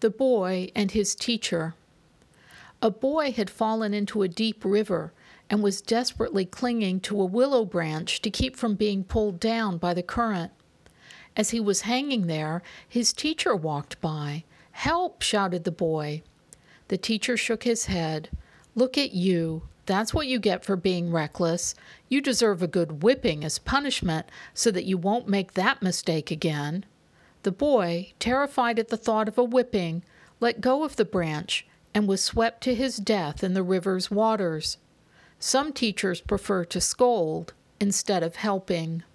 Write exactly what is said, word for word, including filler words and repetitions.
The Boy and His Teacher. A boy had fallen into a deep river and was desperately clinging to a willow branch to keep from being pulled down by the current. As he was hanging there, his teacher walked by. "Help!" shouted the boy. The teacher shook his head. "Look at you. That's what you get for being reckless. You deserve a good whipping as punishment so that you won't make that mistake again." The boy, terrified at the thought of a whipping, let go of the branch and was swept to his death in the river's waters. Some teachers prefer to scold instead of helping.